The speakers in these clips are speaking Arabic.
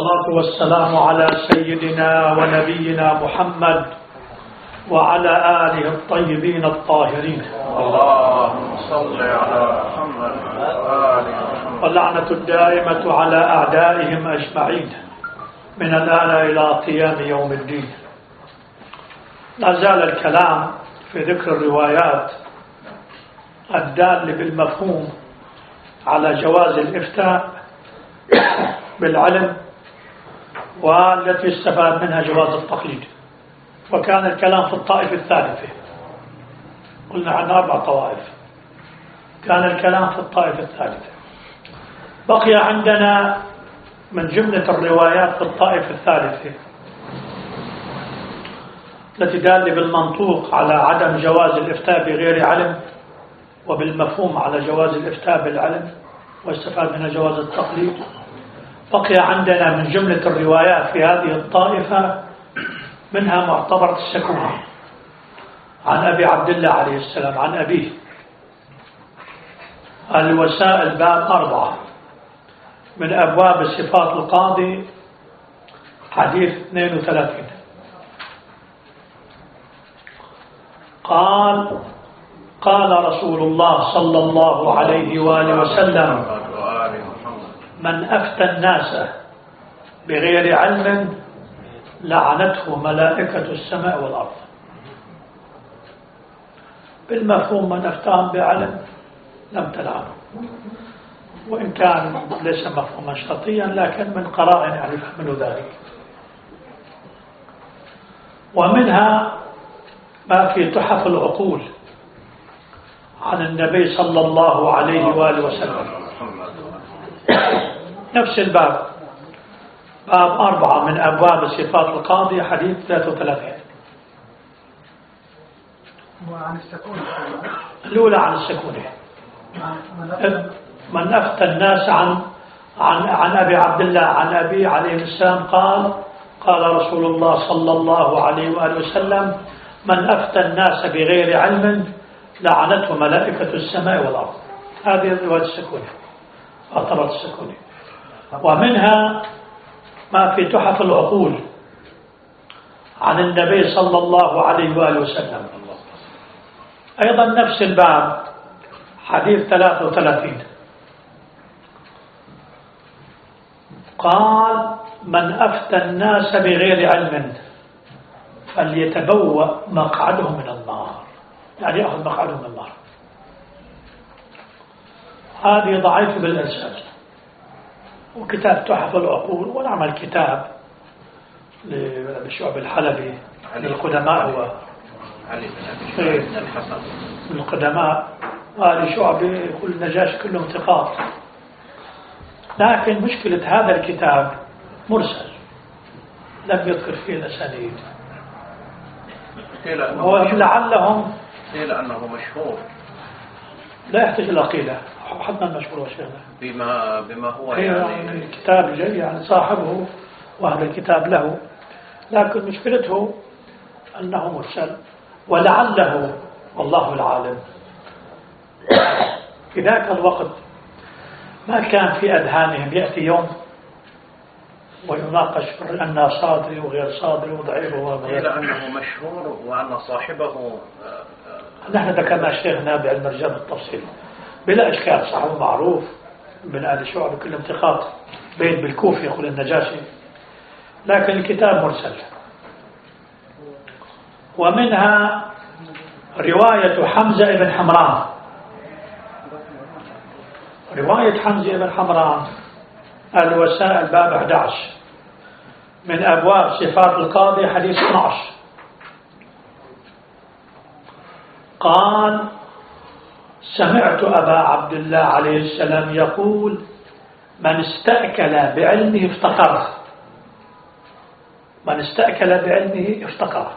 والصلاة والسلام على سيدنا ونبينا محمد وعلى آله الطيبين الطاهرين. اللهم صل على محمد وآله محمد. واللعنة الدائمة على أعدائهم أجمعين من الآن إلى قيام يوم الدين. لا زال الكلام في ذكر الروايات الدالة بالمفهوم على جواز الإفتاء بالعلم والتي استفاد منها جواز التقليد. وكان الكلام في الطائفة الثالثة، قلنا عن 4 طوائف، كان الكلام في الطائفة الثالثة. بقي عندنا من جملة الروايات في الطائفة الثالثة التي دالة بالمنطوق على عدم جواز الإفتاء بغير علم، وبالمفهوم على جواز الإفتاء بالعلم واستفاد منها جواز التقليد. بقي عندنا من جملة الروايات في هذه الطائفة منها معتبرة السكونة عن أبي عبد الله عليه السلام عن أبيه. الوسائل باب 4 من أبواب صفات القاضي، حديث 32. قال رسول الله صلى الله عليه وآله وسلم: من أفتى الناس بغير علم لعنته ملائكة السماء والأرض. بالمفهوم من أفتاهم بعلم لم تلعنه، وإن كان ليس مفهوما شرطيا لكن من قرائن يعني يفهم ذلك. ومنها ما في تحف العقول عن النبي صلى الله عليه وآله وسلم، نفس الباب، باب 4 من أبواب صفات القاضي، حديث 33. وعن السكونة الأولى عن السكونة. من أفتى الناس عن أبي عبد الله عن أبي عليه السلام قال رسول الله صلى الله عليه وآله وسلم: من أفتى الناس بغير علم لعنته ملائكة السماء والأرض. هذه رواية السكونة، أطرت السكونة. ومنها ما في تحف العقول عن النبي صلى الله عليه وآله وسلم، أيضا نفس الباب، حديث 33. قال: من أفتى الناس بغير علم فليتبوأ مقعده من النار، يعني يأخذ مقعده من النار. هذه ضعيفة بالإرسال. وكتاب تحف العقول، ونعمل كتاب للشعب الحلبي للقدماء، هو علي بن أبي الحسن من القدماء، وهذه شعب يقول النجاش كلهم ثقات. لكن مشكلة هذا الكتاب مرسل، لم يذكر فيه الأسانيد، ولعلهم قيل أنه مشهور، لا يحتاج إلى قيلة. حتى المشهور وشيخنا بما هو يعني الكتاب جاي يعني صاحبه وهذا الكتاب له، لكن مشكلته أنه مرسل، ولعله والله العالم في ذاك الوقت ما كان في أذهانهم يأتي يوم ويناقش أنه صادري وغير صادري وضعيف وغير. قيل أنه مشهور وأن صاحبه نحن ذكرنا شيخنا بعلم الرجال بالتفصيل بلا إشكال، صاحبه معروف من أهل الشعب كلهم ثقات، بيت بالكوفة يقول النجاشي، لكن الكتاب مرسل. ومنها رواية حمزة بن حمران، رواية حمزة بن حمران، الوسائل باب 11 من أبواب صفات القاضي، حديث 12. قال: سمعت أبا عبد الله عليه السلام يقول: من استأكل بعلمه افتقره. من استأكل بعلمه افتقره.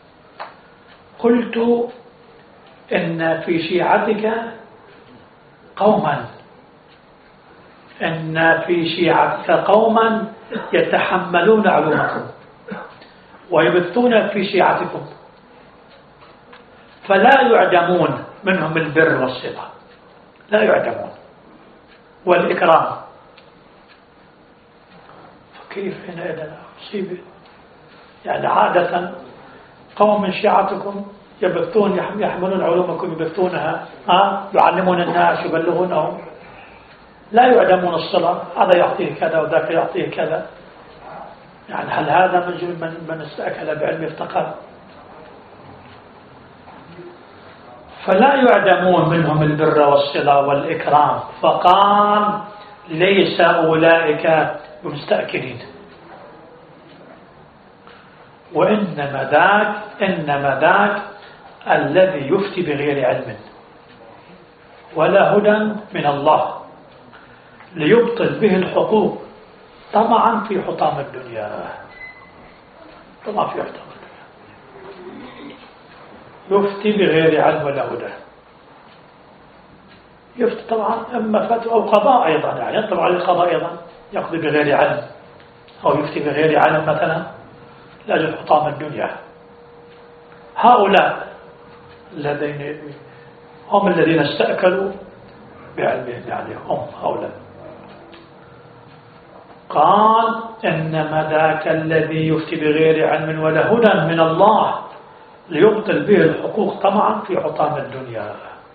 قلت: إن في شيعتك قوما يتحملون علومكم ويبثون في شيعتكم فلا يعدمون منهم البر والصلة، لا يعدمون، والإكرام. كيف هنا إذا مصيبة؟ يعني عادة قوم من شيعتكم يبثون يحملون علومكم يبثونها يعلمون الناس يبلغونهم، لا يعدمون الصلة، هذا يعطيه كذا وذاك يعطيه كذا. يعني هل هذا من استأكل بعلم افتقر؟ فلا يعدمون منهم البر والصلة والإكرام. فقال ليس أولئك مستأكلين، إنما ذاك الذي يفتي بغير علم ولا هدى من الله ليبطل به الحقوق طمعا في حطام الدنيا. طمعا في حطام الدنيا، يفتي بغير علم ولا هدى. يفتي طبعا أما فتوى أو قضاء أيضا، يعني يطلب على القضاء أيضا، يقضي بغير علم أو يفتي بغير علم مثلا لأجل حطام الدنيا. هؤلاء هم الذين استأكلوا بعلمهم، يعني هم هؤلاء. قال إنما ذاك الذي يفتي بغير علم ولا هدى من الله ليبطل به الحقوق طمعا في حطام الدنيا.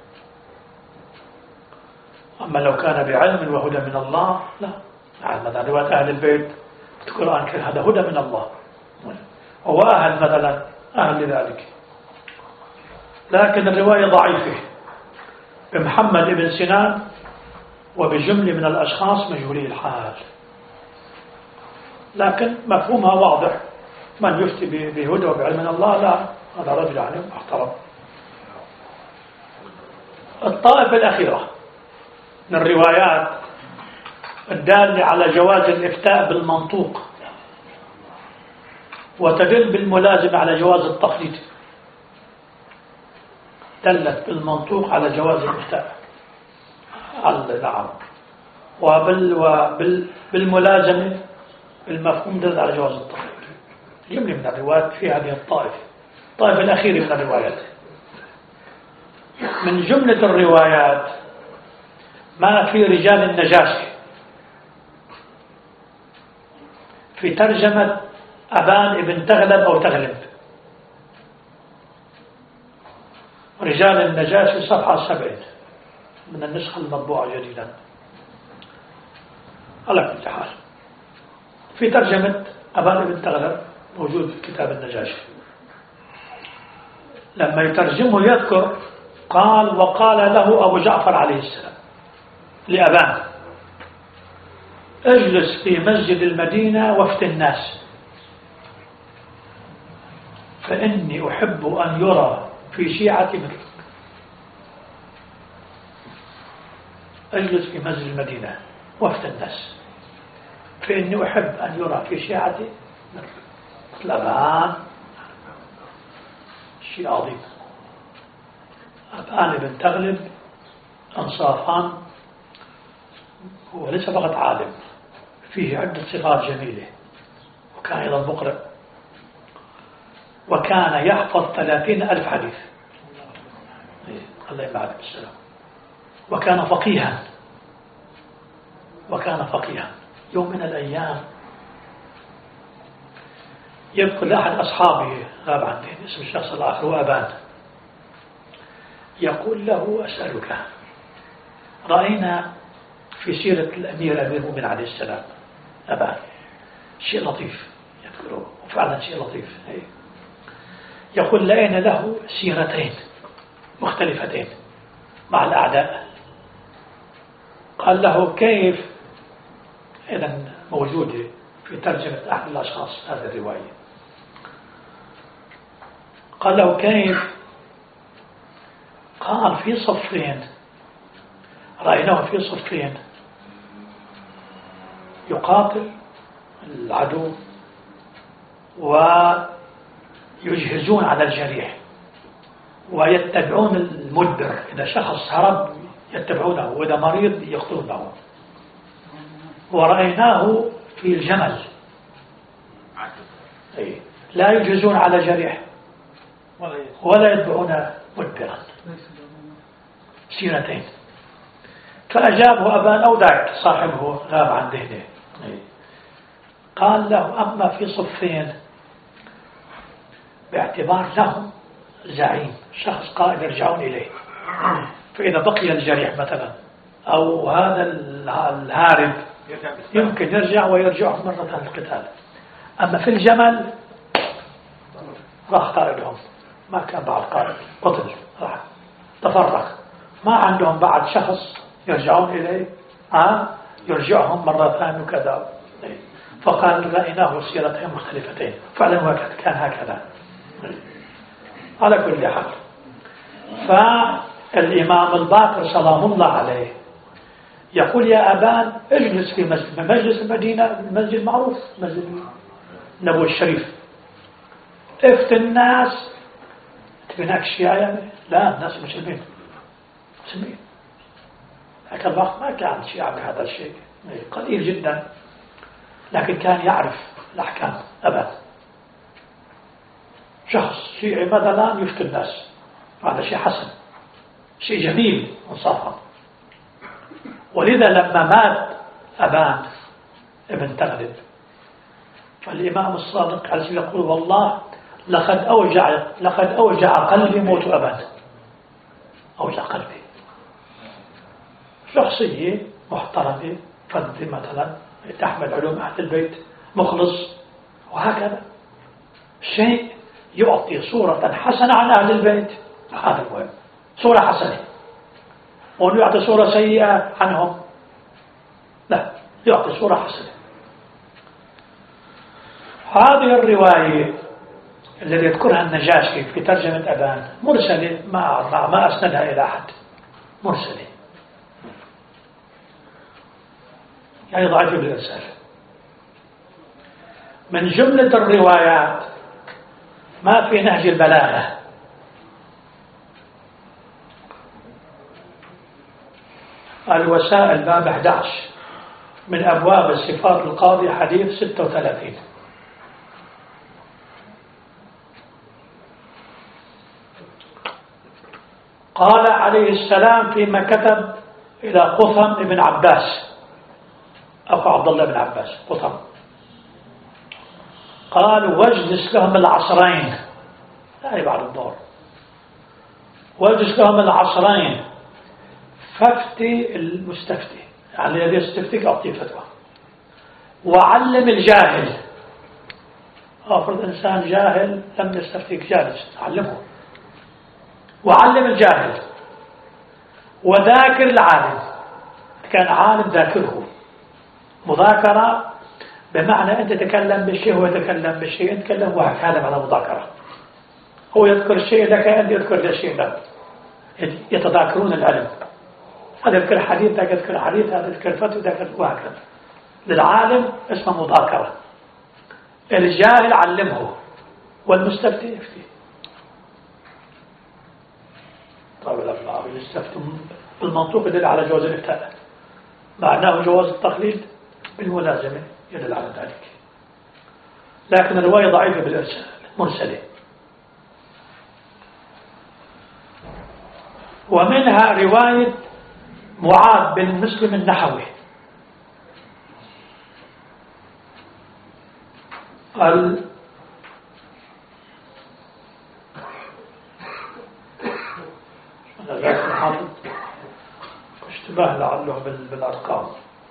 أما لو كان بعلم وهدى من الله لا. يعني مثلا رواية أهل البيت في القرآن كان هذا هدى من الله، هو أهل مثلا أهل لذلك. لكن الرواية ضعيفة بمحمد بن سنان وبجملة من الأشخاص مجهولي الحال، لكن مفهومها واضح. من يفتي بهدى وبعلم من الله لا، هذا رجل يعني محترم. الطائفة الأخيرة من الروايات الدالة على جواز الإفتاء بالمنطوق وتدل بالملازمة على جواز التقليد. دلت بالمنطوق على جواز الإفتاء، نعم، وبالملازمة المفهوم دل على جواز التقليد. جملة من الروايات في هذه الطائفة الأخيرة من الروايات. من جملة الروايات ما في رجال النجاشي في ترجمة أبان ابن تغلب أو تغلب. رجال النجاشي صفحة 70 من النسخة المطبوعة جديدا. على كل حال في ترجمة أبان ابن تغلب موجود في كتاب النجاشي. لما يترجمه يذكر قال وقال له أبو جعفر عليه السلام لأبان اجلس في مسجد المدينة وافت الناس فإني أحب أن يرى في شيعتي مثلك. اجلس في مسجد المدينة وافت الناس فإني أحب أن يرى في شيعتي مثلك. مثل أبان شيء عظيم. أبان بن تغلب أنصافان هو ليس فقط عالم، فيه عدة صفات جميلة، وكان أيضا مقرئ، وكان يحفظ 30,000 حديث. الله يبارك السلام. وكان فقيها. يوم من الأيام يذكر لأحد أصحابه غاب عن ذهن اسم الشخص الآخر هو أبان، يقول له أسألك، رأينا في سيرة الأمير المؤمن عليه السلام أبان شيء لطيف يذكره، وفعلا شيء لطيف. يقول لأن له سيرتين مختلفتين مع الأعداء. قال له كيف؟ إذن موجودة في ترجمة أحد الأشخاص هذه الرواية. قال له كيف؟ قال في صفين، رأيناه في صفين يقاتل العدو ويجهزون على الجريح ويتبعون المدبر، إذا شخص هرب يتبعونه وإذا مريض يقتلونه. ورأيناه في الجمل لا يجهزون على جريح ولا يتبعون مدبرا. سيرتين. فأجابه أبان أو ذاك صاحبه غاب عن ذهنه. قال له أما في صفين باعتبار لهم زعيم شخص قائد يرجعون إليه، فإذا بقي الجريح مثلا أو هذا الهارب يمكن يرجع ويرجعهم مرة القتال. أما في الجمل راح قائدهم، ما كان بعد قائد، قتل، راح تفرق، ما عندهم بعد شخص يرجعون إليه يرجعهم مرة ثانية وكذا. فقال رأيناه سيرتين مختلفتين، فعلا كان هكذا. على كل حال، فالإمام الباقر سلام الله عليه يقول يا أبان اجلس في مجلس المدينة، المسجد معروف مسجد النبوي الشريف، افتن الناس. هناك شيعة يعني؟ لا، الناس مسلمين ذاك الوقت ما كان شيعة بهذا الشيء، قليل جدا، لكن كان يعرف الأحكام أبدا. شخص شيعي مثلا يفتن الناس، هذا شيء حسن، شيء جميل انصافا. ولذا لما مات أبان ابن تغلب، فالإمام الصادق عليه يقول والله لقد أوجع قلبي موت أبان، أوجع قلبي. شخصية محترمة فذ مثلا تحمل علوم أهل البيت، مخلص، وهكذا شيء يعطي صورة حسنة عن أهل البيت. هذا المهم، صورة حسنة، وأنه يعطي صورة سيئة عنهم، لا، يعطي صورة حسنة. هذه الرواية التي يذكرها النجاشي في ترجمة أبان مرسلة، ما أسندها إلى أحد، مرسلة يعني ضعيف بالإرسال. من جملة الروايات ما في نهج البلاغة، الوسائل باب 11 من أبواب الصفات القاضي حديث 36. قال عليه السلام فيما كتب إلى قثم ابن عباس أخو عبد الله بن عباس، قثم، قال واجلس لهم العصرين، لا بعد الظهر، واجلس لهم العصرين فافتي المستفتي، يعني الذي يستفتيك أعطيه فتوى، وعلم الجاهل. أفرض إنسان جاهل لم يستفتيك جالس، علمه، وعلم الجاهل، وذاكر العالم، كان عالم ذاكره. مذاكرة بمعنى أنت تتكلم بالشيء هو يتكلم بالشيء، أنت تتكلم وهكذا على مذاكرة، هو يذكر الشيء لك أنت يذكر الشيء لك، يتذاكرون العلم، هذا يذكر حديث ذاك يذكر حديث، هذا يذكر فتوى ذاك، وهكذا. للعالم اسمه مذاكرة، الجاهل علمه، والمستفتي يفتي. طيب الأفعال يستفتي بالمنطوق يدل على جواز الإفتاء، معناه جواز التقليد بالملازمة يدل على ذلك، لكن الرواية ضعيفة بالإرسال، مرسلة. ومنها رواية معاذ بن مسلم النحوي اشتباه لعله بالأرقام.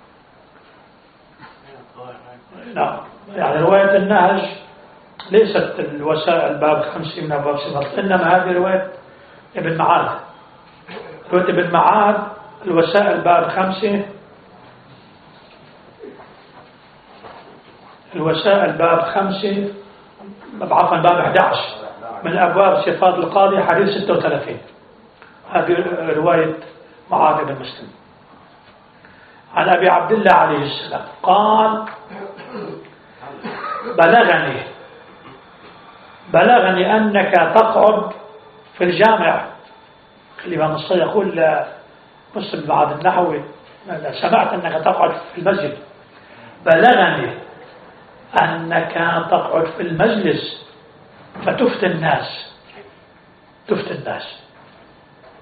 نعم، يعني رواية النهج ليست الوسائل باب 50 من أبواب صفات، إنما هذه رواية ابن معاذ. رواية ابن معاذ الوسائل باب 5، الوسائل باب 5، عفوا باب 11 من أبواب صفات القاضي حديث 36. هذه رواية معاذ بن مسلم عن أبي عبد الله عليه السلام قال بلغني أنك تقعد في الجامع. الإمام الصادق يقول مسلم بعد النحوي سمعت أنك تقعد في المسجد، بلغني أنك تقعد في المجلس فتفتي الناس،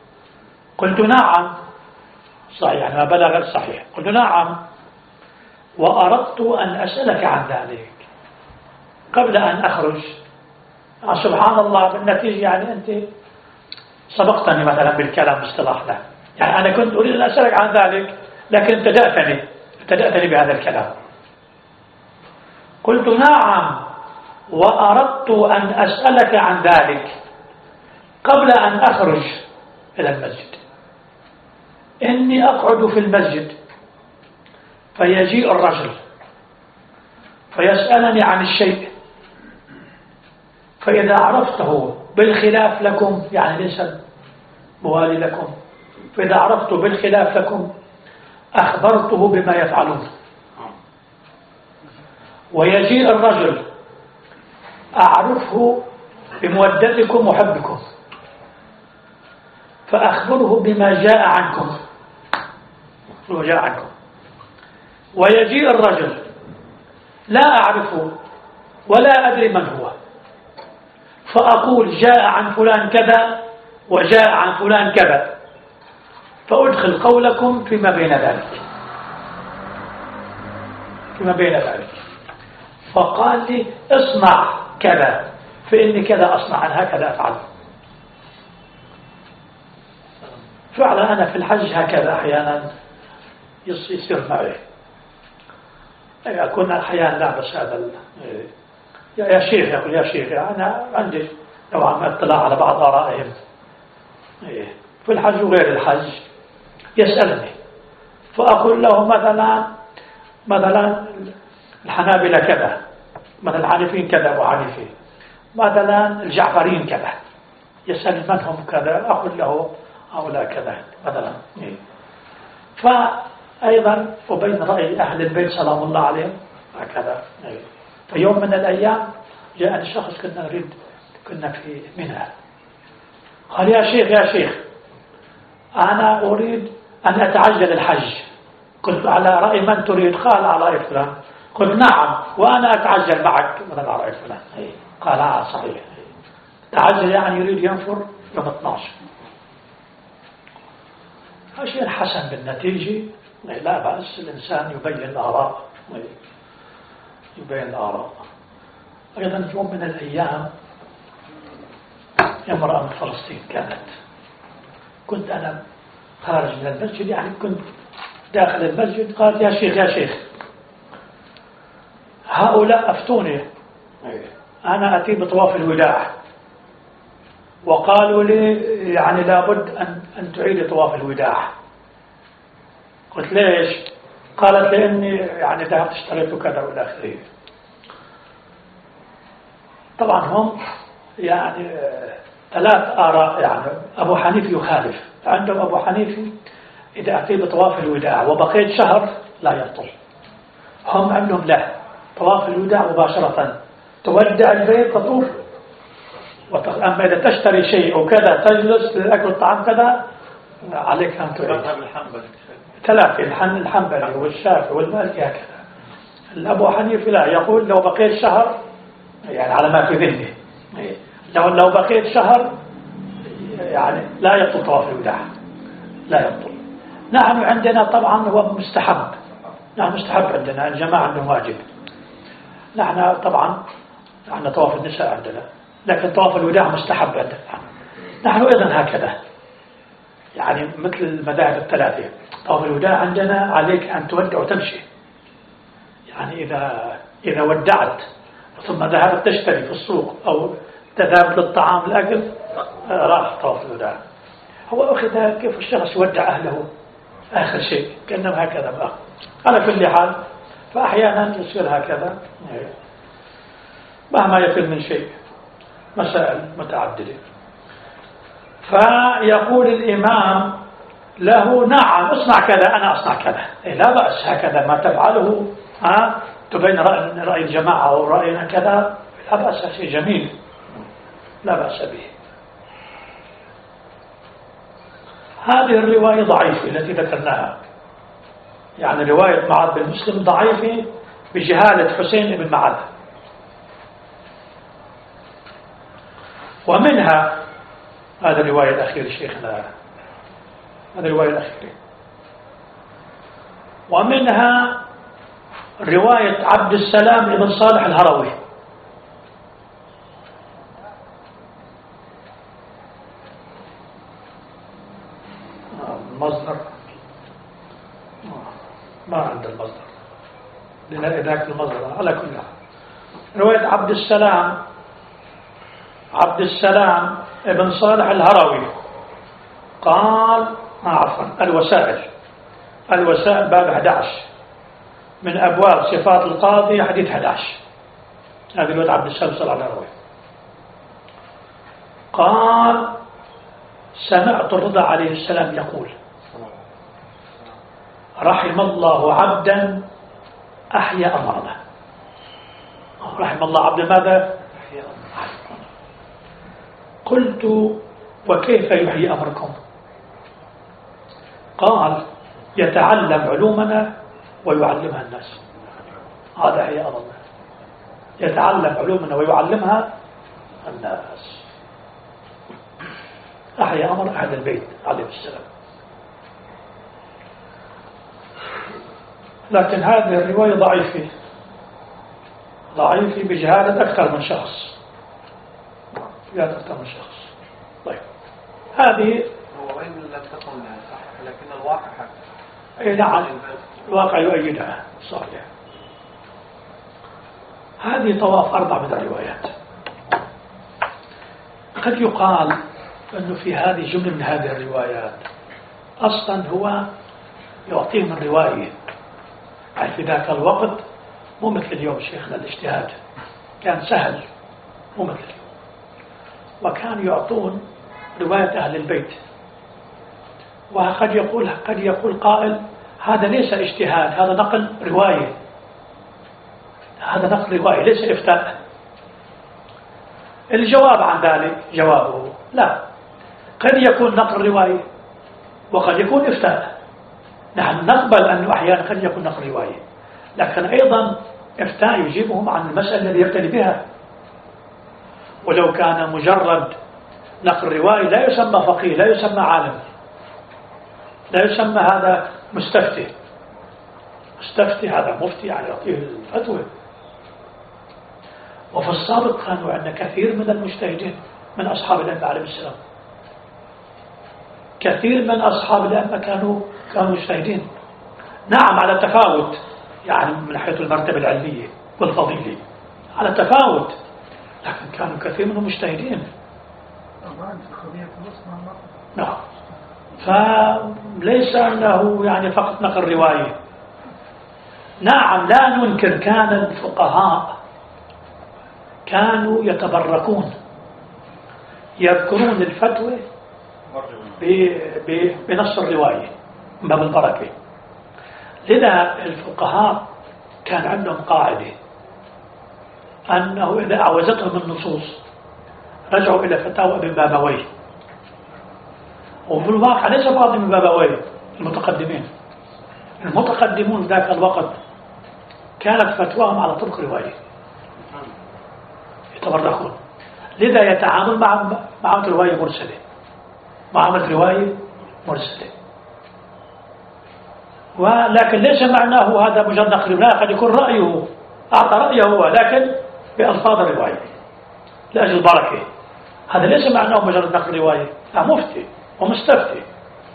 قلت نعم، صحيح، ما بلغ صحيح، قلت نعم، وأردت أن أسألك عن ذلك قبل أن أخرج. سبحان الله بالنتيجة يعني أنت سبقتني مثلا بالكلام باصطلاح له، يعني أنا كنت أريد أن أسألك عن ذلك لكن ابتدأتني بهذا الكلام. قلت نعم وأردت أن أسألك عن ذلك قبل أن أخرج إلى المسجد. إني أقعد في المسجد فيجيء الرجل فيسألني عن الشيء، فإذا عرفته بالخلاف لكم، يعني ليس موالي لكم، فإذا عرفته بالخلاف لكم أخبرته بما يفعلون. ويجيء الرجل أعرفه بمودتكم وحبكم فأخبره بما جاء عنكم. ويجيء الرجل لا أعرفه ولا أدري من هو فأقول جاء عن فلان كذا وجاء عن فلان كذا، فأدخل قولكم فيما بين ذلك. فقال لي اصنع كذا فإني كذا أصنع، أنا هكذا أفعل. فعلا أنا في الحج هكذا أحيانا يصير معي، أكون أحيانا لا بس هذا يا شيخ، يقول يا شيخ أنا عندي نوعا ما اطلاع على بعض آرائهم في الحج وغير الحج، يسألني فأقول له مثلا الحنابلة كذا، مثلا الحنفيين كذا وحنفي، مثلا الجعفريين كذا، يسأل من هم كذا، أقول له هؤلاء كذا مثلا. فأيضا وبين رأي أهل البيت سلام الله عليهم هكذا. في يوم من الأيام جاءني شخص كنا في منى، قال يا شيخ أنا أريد أن أتعجل الحج. قلت على رأي من تريد؟ قال على رأي فلان. قلت نعم وأنا أتعجل معك مثلا على رأي فلان. قال صحيح، تعجل يعني يريد ينفر يوم 12. شيء حسن بالنتيجة، لا بأس الإنسان يبين الآراء. أيضا في يوم من الأيام امرأة من فلسطين كنت أنا خارج من المسجد، يعني كنت داخل المسجد، قالت يا شيخ هؤلاء أفتوني، أنا أتي بطواف الوداع وقالوا لي يعني لابد أن تعيد طواف الوداع. قلت ليش؟ قالت لأني يعني ذهبت اشتريت كذا والى آخره. طبعا هم يعني 3 آراء، يعني أبو حنيفة يخالف، عندهم أبو حنيفة إذا أتي بطواف الوداع وبقيت شهر لا يبطل. هم عندهم لا، طواف الوداع مباشرة تودع البيت تطوف، أما إذا تشتري شيء وكذا تجلس للأكل الطعام كذا عليك أن تعيد. 3 الحنبلي والشافعي والمالكي هكذا. الأبو حنيفة لا، يقول لو بقيت شهر، يعني على ما في ذهنه، لو بقيت شهر يعني لا يبطل طواف الوداع، لا يبطل. نحن عندنا طبعا هو مستحب، نحن مستحب عندنا، الجماعة عندهم واجب. نحن طبعا طواف النساء عندنا، لكن طواف الوداع مستحب عندنا. نحن أيضا هكذا، يعني مثل المذاهب ال3. طواف الوداع عندنا عليك أن تودع وتمشي، يعني إذا ودعت ثم ذهبت تشتري في السوق أو تذهب للطعام الأكل راح طواف الوداع. هو أخذ كيف الشخص يودع أهله آخر شيء، كأنه هكذا بقى. على كل حال فأحيانا يصير هكذا مهما يصير من شيء، مسائل متعددة. فيقول الإمام له نعم اصنع كذا، أنا أصنع كذا، لا بأس هكذا ما تفعله، تبين رأي الجماعة أو رأينا كذا، لا بأس، شيء جميل لا بأس به. هذه الرواية ضعيفة التي ذكرناها، يعني رواية معاذ بن مسلم ضعيفة بجهالة حسين بن معاذ. ومنها هذا الرواية الأخيرة شيخنا، هذا الرواية الأخيرة. ومنها رواية عبد السلام بن صالح الهروي. المصدر ما عند المصدر لأن ذاك المصدر على كل حال. رواية عبد السلام بن صالح الهروي قال عفوا الوسائل باب 11 من أبواب صفات القاضي حديث 11. هذه رواية عبد السلام صالح الهروي قال سمعت الرضا عليه السلام يقول رحم الله عبدا أحيا أمرنا. رحم الله عبدا ماذا؟ قلت وكيف يحيي أمركم؟ قال يتعلم علومنا ويعلمها الناس. هذا أحيا أمرنا، يتعلم علومنا ويعلمها الناس. أحيا أمر أهل البيت عليه السلام. لكن هذه الرواية ضعيفة بجهالة أكثر من شخص. طيب هذه هو وين لم تكن صح لكن الواقع أي نعم الواقع يؤيدها صحيح. هذه طواف 4 من الروايات. قد يقال أنه في هذه جملة من هذه الروايات أصلا هو يعطيه من رواية. يعني في ذاك الوقت مو مثل اليوم شيخنا الاجتهاد كان سهل، مو مثل اليوم، وكانوا يعطون رواية أهل البيت. وقد يقول قائل هذا ليس اجتهاد، هذا نقل رواية، هذا نقل رواية ليس إفتاء. الجواب عن ذلك جوابه لا، قد يكون نقل رواية وقد يكون إفتاء. نحن نقبل أنه أحيانا قد يكون نقل رواية، لكن أيضا إفتاء يجيبهم عن المسألة التي يبتلي بها. ولو كان مجرد نقل رواية لا يسمى فقيه، لا يسمى عالم، لا يسمى هذا مستفتي هذا مفتي يعني يعطيه الفتوى. وفي السابق كانوا عندنا كثير من المجتهدين من أصحاب الأئمة عليهم السلام، كثير من أصحاب الأئمة كانوا مجتهدين. نعم على تفاوت، يعني من حيث المرتبة العلمية والفضيلة على تفاوت، لكن كانوا كثير منهم مجتهدين. نعم، فليس أنه يعني فقط نقل رواية. نعم لا ننكر كان الفقهاء كانوا يتبركون يذكرون الفتوى بنص الرواية من باب البركة. لذا الفقهاء كان عندهم قاعدة أنه إذا أعوزتهم النصوص رجعوا إلى فتاوى ابن بابويه. وفي الواقع ليس فقط ابن بابويه، المتقدمون ذاك الوقت كانت فتواهم على طرق رواية يتبركون. لذا يتعامل مع رواية مرسلة، رواية مرسلة. ولكن ليس معناه هذا مجرد نقل، لا، قد يكون رأيه أعطى رأيه هو لكن بألفاظ الرواية لأجل البركة. هذا ليس معناه مجرد نقل رواية، لا، مفتي ومستفتي.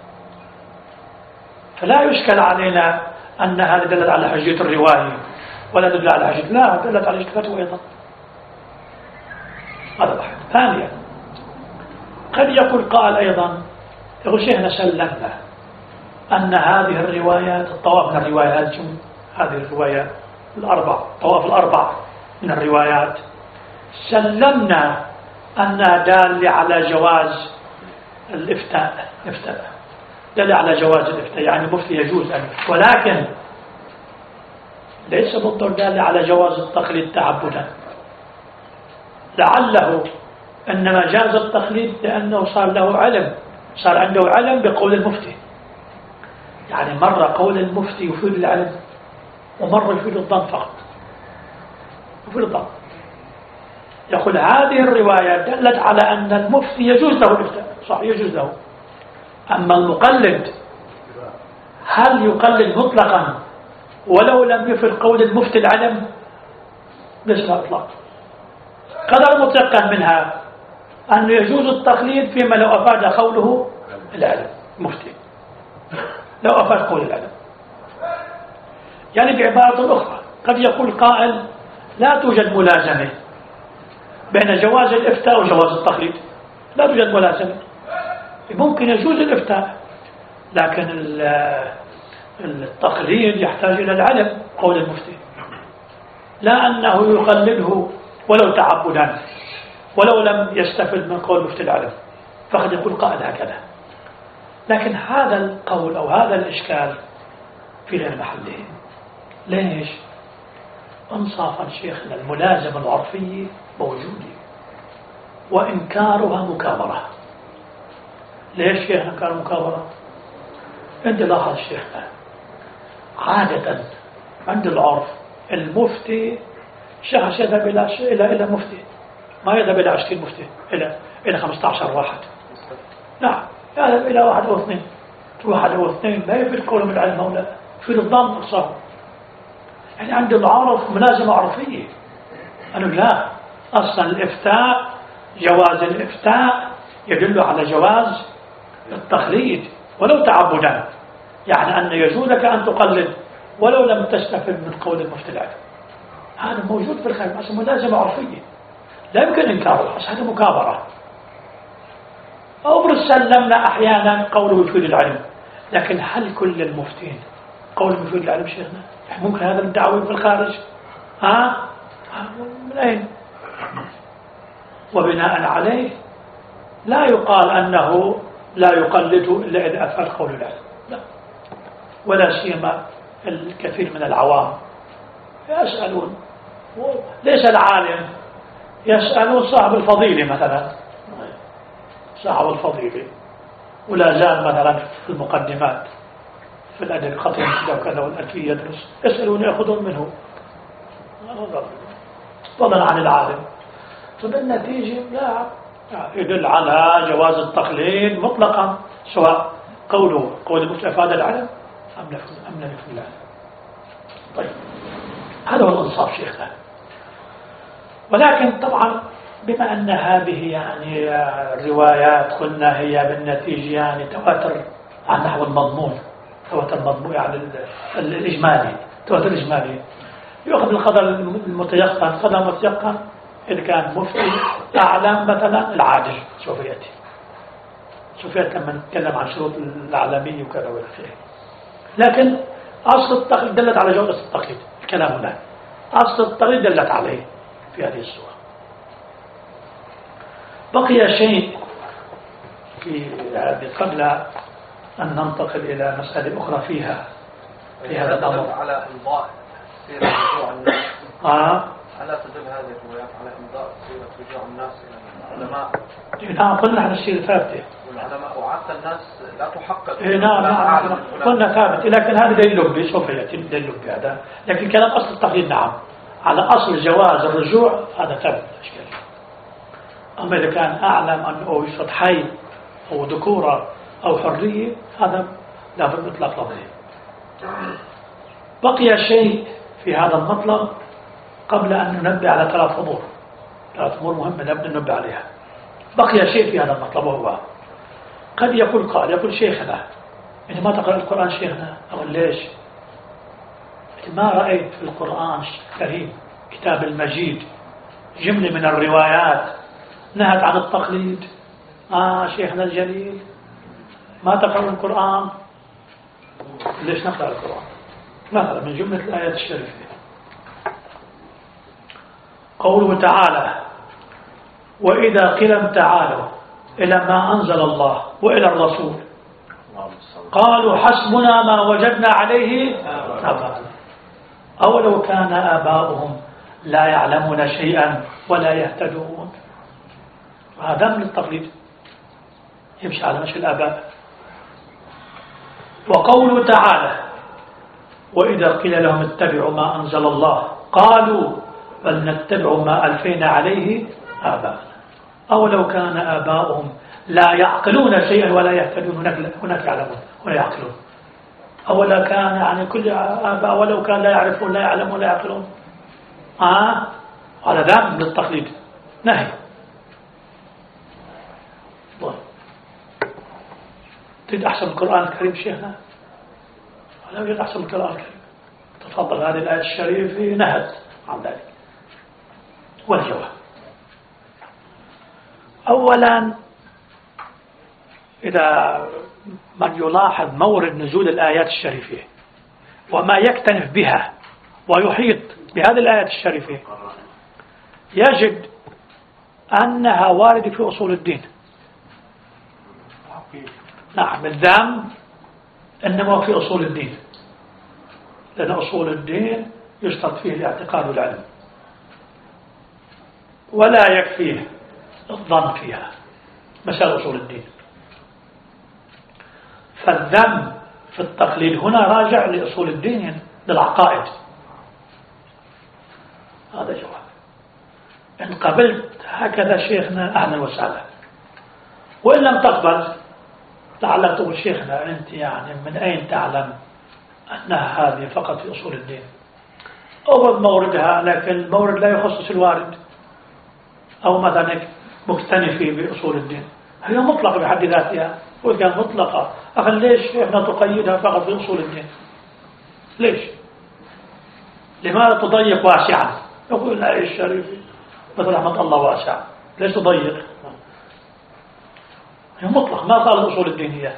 فلا يشكل علينا أن هذا دلت على حجية الرواية ولا دلت على حجية، لا، دلت على حجية الفتوى أيضا. هذا واحد. ثانيا قد يقول قائل أيضا يقول شيخنا سلمنا أن هذه الروايات الطواف من الروايات هذه الروايات طواف الأربع من الروايات سلمنا أنها دالة على جواز الإفتاء، دالة على جواز الإفتاء، يعني المفتي يجوز أن، ولكن ليس بالضرورة دالة على جواز التقليد تعبدا. لعله إنما جاز التقليد لأنه صار له علم، صار عنده علم بقول المفتي. يعني مرة قول المفتي يفيد العلم ومرة يفيد الظن فقط، يفيد الظن. يقول هذه الرواية دلت على أن المفتي يجوز له الإفتاء، صح، يجوز له. أما المقلد هل يقلد مطلقا ولو لم يفد قول المفتي العلم باسم إطلاق. قدر متيقن منها أنه يجوز التقليد فيما لو أفاد قوله العلم مفتي، لو أفاد قول العلم. يعني بعبارة أخرى قد يقول قائل لا توجد ملازمة بين جواز الإفتاء وجواز التقليد، لا توجد ملازمة، ممكن يجوز الإفتاء لكن التقليد يحتاج إلى العلم قول المفتي، لا أنه يقلده ولو تعبدا ولو لم يستفد من قول مفتي العلم، فقد يقول قائل هكذا. لكن هذا القول أو هذا الإشكال في غير محله. ليش؟ انصافا شيخنا الملازمة العرفية موجودة وإنكارها مكابرة. ليش شيخنا كان مكابرة؟ أنت لاحظ شيخنا عادة عند العرف المفتي شخص يذهب إلى مفتي، ما يذهب إلى 20 مفتي، إلى 15 واحد. نعم، يذهب إلى واحد أو اثنين، واحد أو اثنين لا يفيد قولهم العلم ولا في الضم أقصاهم. يعني عند العرف ملازمة عرفية. أنا لا، أصلا الإفتاء جواز الإفتاء يدل على جواز التقليد ولو تعبدا، يعني أن يجوز لك أن تقلد ولو لم تستفد من قول المفتي العلم. هذا موجود في الخارج، أصلا ملازمة عرفية لا يمكن إنكاره، بس هذا مكابرة. أو سلمنا أحيانا قوله يفيد العلم، لكن هل كل المفتين قول يفيد العلم شيخنا؟ ممكن هذا الدعوة في الخارج؟ من أين؟ وبناء عليه لا يقال أنه لا يقلد إلا إذا أفعل قول العلم، لا. ولا سيما الكثير من العوام يسألون، ليس العالم، يسألون صاحب الفضيلة مثلا، صاحب الفضيلة ولا زال مثلا في المقدمات في الأدب الخطير وكذا والألفية يدرس، يسألون يأخذون منه فضلا عن العالم. فبالنتيجة لا يدل على جواز التقليد مطلقا، سواء قول المفتي أفاد العلم أم لم يفيد العلم. طيب، هذا هو الإنصاف شيخنا. ولكن طبعا بما أن هذه يعني الروايات قلنا هي بالنتيجة يعني تواتر عن نحو المضمون، تواتر مضمون يعني الإجمالي، تواتر الإجمالي يأخذ القدر المتيقن، قدر متيقن إذا كان مفتي أعلم مثلا العادل سوف يأتي لما نتكلم عن شروط الأعلامية وكذا والخير. لكن أصل التقليد دلت على جودة التقليد، الكلام هنا أصل التقليد دلت عليه في هذه الصورة. بقي شيء في هذه قبل أن ننتقل إلى مسألة أخرى فيها في هذا الأمر. على إمضاء سيرة رجوع الناس. ألا تدل هذه الروايات على إمضاء سيرة رجوع الناس إلى العلماء؟ نعم، قلنا عن السيرة ثابتة. والعلماء وعدت الناس لا تحقق. نعم، قلنا ثابتة، لكن هذا دليل لبي سوف يأتي دليل لبي هذا. لكن كلام أصل التقليد نعم على أصل جواز الرجوع هذا ثابت. أما إذا كان أعلم أنه يشرط حي أو ذكورة أو حرية هذا لا بد إطلاق لفظه. بقي شيء في هذا المطلب قبل أن ننبه على ثلاث أمور مهمة لابد ننبه عليها. بقي شيء في هذا المطلب وهو قد يقول قائل، يقول شيخنا أنت ما تقرأ القرآن شيخنا، أقول ليش؟ أنت ما رأيت في القرآن الكريم كتاب المجيد جملة من الروايات نهت عن التقليد؟ شيخنا الجليل ما تقرأ القرآن؟ ليش نقرأ القرآن؟ مثلا من جملة الآيات الشريفة قوله تعالى وإذا قيل تعالوا إلى ما أنزل الله وإلى الرسول قالوا حسبنا ما وجدنا عليه آباءنا أولو كان آباؤهم لا يعلمون شيئا ولا يهتدون. هذا من التقليد يمشي على مشي الآباء. وقوله تعالى وإذا قيل لهم اتبعوا ما أنزل الله قالوا بل نتبع ما ألفينا عليه آباءنا أولو كان آباؤهم لا يعقلون شيئا ولا يهتدون. هناك يعلمون ولا يعقلون. أولا كان يعني كل آباء ولو كان لا يعرفون لا يعلمون لا يعقلون. هذا ذنب للتقليد، نهي. تريد أحسن القرآن الكريم شيخنا؟ لا يوجد أحسن القرآن الكريم. تفضل، هذه الآية الشريفة نهت عن ذلك. والجواب أولا، إذا من يلاحظ مورد نزول الآيات الشريفة وما يكتنف بها ويحيط بهذه الآيات الشريفة يجد أنها واردة في أصول الدين. نعم، الذنب إنما في أصول الدين، لأن أصول الدين يشترط فيه الاعتقاد والعلم، ولا يكفيه الظن فيها، مسألة أصول الدين. فالذنب في التقليد هنا راجع لأصول الدين، للعقائد. هذا جواب. إن قبلت هكذا شيخنا أهلا وسهلا، وإن لم تقبل لعلك تقول شيخنا أنت يعني من أين تعلم أنها هذه فقط في أصول الدين؟ أول موردها، لكن المورد لا يخصص الوارد، أو مثلا مكتنفي بأصول الدين، هي مطلقة بحد ذاتها. وإذا كان مطلقة أخي ليش إحنا تقيدها فقط في أصول الدين؟ ليش؟ لماذا تضيق واسعا؟ يقول الآية الشريفة مثل رحمة الله واسعة، ليش تضيق؟ هي مطلق، ما قال أصول الدين هي.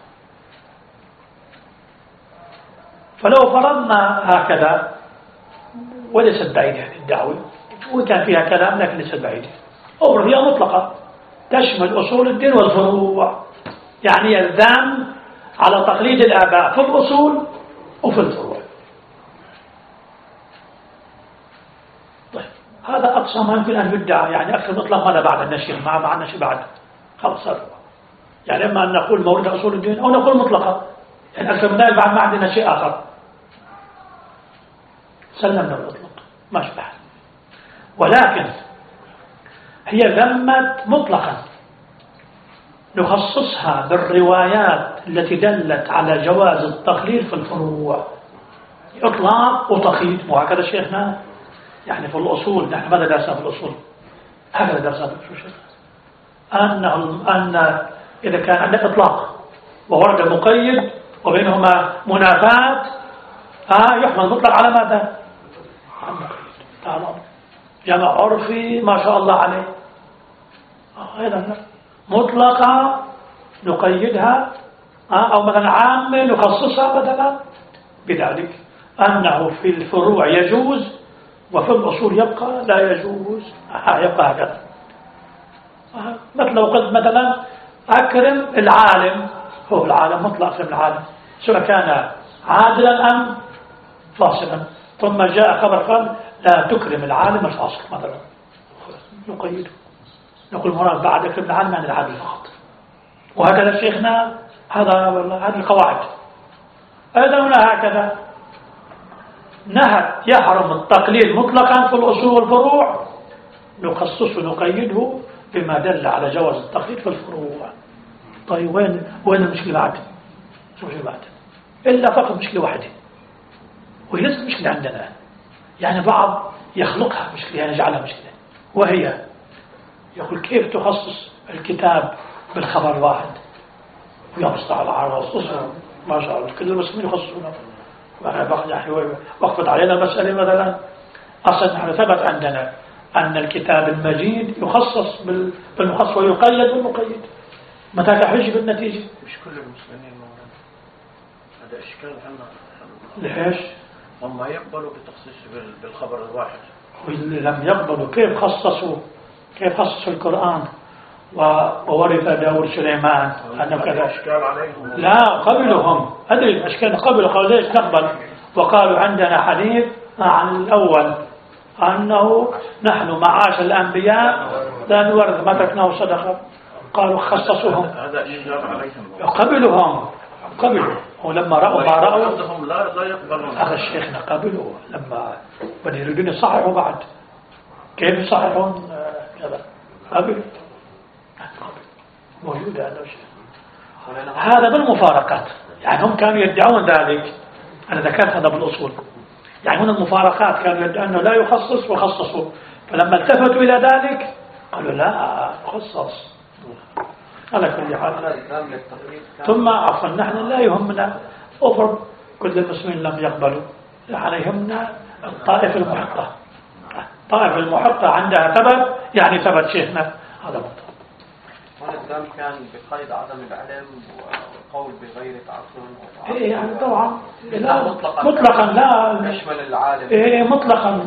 فلو فرضنا هكذا، وليست بعيدة هذه الدعوة، وكان فيها كلام لكن ليست بعيدة، أمر هي مطلقة تشمل أصول الدين والفروع، يعني الذم على تقليد الآباء في الأصول وفي الفروع. طيب، هذا أقصى ما يمكن أن يدعى، يعني أكثر مطلق ماذا بعد النشر؟ مع النشر بعد خلص هذا. يعني إما أن نقول مورد أصول الدين أو نقول مطلقة، يعني أكثر من ذلك بعد ما عندنا شيء آخر. سلمنا المطلق ما شبه، ولكن هي ذمت مطلقا نخصصها بالروايات التي دلت على جواز التقليد في الفروع، إطلاق وتقييد. وهكذا شيخنا يعني في الأصول، نحن ماذا درسنا في الأصول؟ هكذا درسنا في الأصول، أن إذا كان عندنا إطلاق وورد مقيد وبينهما منافاة، يحمل المطلق على ماذا؟ على المقيد. تعالى جمع عرفي ما شاء الله عليه، أيضا مطلقة نقيدها، أو مثلا عامة نخصصها مثلا بذلك أنه في الفروع يجوز وفي الأصول يبقى لا يجوز، يبقى هكذا. مثل لو قلت مثلا أكرم العالم، هو العالم مطلق أكرم العالم سواء كان عادلا أم فاصلا، ثم جاء خبر قال لا تكرم العالم الفاصل مثلا، نقيده، نقول مراد بعد أكرم العالم عن العادل فقط. وهكذا شيخنا هذه القواعد. أيضا هنا هكذا نهت يحرم التقليد مطلقا في الأصول والفروع، نخصصه نقيده بما دل على جواز التقليد في الفروع. طيب وين المشكلة بعد؟ إلا فقط مشكلة واحدة، وهي ليست مشكلة عندنا، يعني بعض يخلقها مشكلة، يعني يجعلها مشكلة، وهي يقول كيف تخصص الكتاب بالخبر الواحد؟ ويمسطع العرب والصصر ما شاء الله كل المسلمين يخصصونه. وقفت علينا مسألة مثلا، أصلا نحن ثبت عندنا أن الكتاب المجيد يخصص بالمخصص ويقيد بالمقيد، متى تحج بالنتيجة؟ مش كل المسلمين مولانا، هذا إشكال عنا. ليش؟ هم يقبلوا بتخصيص بالخبر الواحد، واللي لم يقبلوا كيف خصصوا القرآن وورث داود سليمان أنه كذا؟ إشكال عليهم. لا، قبلهم أدري الأشكال، قالوا ليش نقبل؟ وقالوا عندنا حديث عن الأول أنه نحن معاش الأنبياء لا نورث ما تركناه صدقة، قالوا خصصوهم. هذا إشكال عليهم. قبلوا ولما رأوا ما رأوا لا يقبلون. هذا الشيخنا قبلوا لما بدأوا يريدون يصححوا بعد، كيف يصححون كذا؟ قبلوا موجودة هذا الشيء. هذا بالمفارقات، يعني هم كانوا يدعون ذلك. أنا ذكرت هذا بالأصول، يعني من المفارقات كانوا يدعون أنه لا يخصص وخصصوا، فلما التفتوا إلى ذلك قالوا لا خصص. على كل حال، ثم عفوا نحن لا يهمنا أفرض كل المسلمين لم يقبلوا، نحن يهمنا الطائفة المحقة. الطائفة المحقة عندها ثبت، يعني ثبت شيخنا، هذا مطلوب. والإسلام كان بقيد عدم العلم والقول بغير تعصب. إيه يعني طبعا لا مطلقا لا يشمل العالم. إيه مطلقا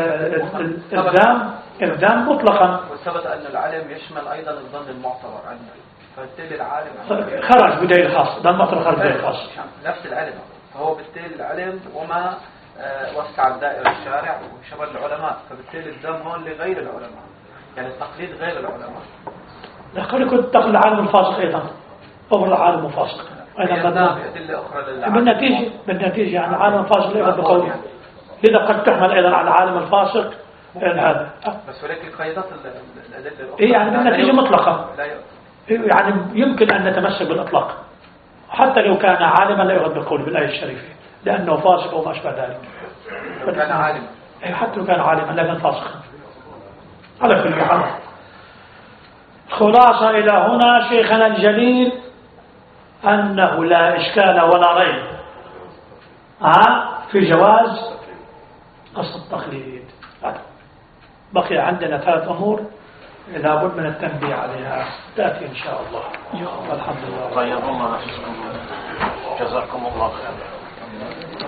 الإلزام مطلقا. وثبت أن العلم يشمل أيضا الظن المعتبر عندنا، فبالتالي العالم خرج بدليل خاص، ده المعتبر خرج بدليل خاص. نفس العلم، فهو بالتالي العلم وما وسع الدائرة الشارع وشمل العلماء، فبالتالي الإلزام هون لغير العلماء، يعني التقليد غير العلماء. لكن كنت تقل العالم الفاسق أيضا، أمر العالم الفاسق أيضا بالنتيجة يعني العالم الفاسق لا يغض بقوله، لذا قد تحمل أيضا على العالم الفاسق هذا. بس ولكن قيدت الأدلة الأخرى إيه يعني بالنتيجة مطلقة، يعني يمكن أن نتمسك بالإطلاق حتى لو كان عالما لا يغض بقوله بالآية الشريفة، لأنه فاسق وما أشبه ذلك. لو كان عالما، حتى لو كان عالما لكن فاسقا. على كل حال، خلاصة إلى هنا شيخنا الجليل أنه لا إشكال ولا ريب في جواز أصل التقليد. بقي عندنا 3 أمور لابد من التنبيه عليها، تأتي إن شاء الله. الحمد لله. طيب الله يحفظكم، جزاكم الله خير.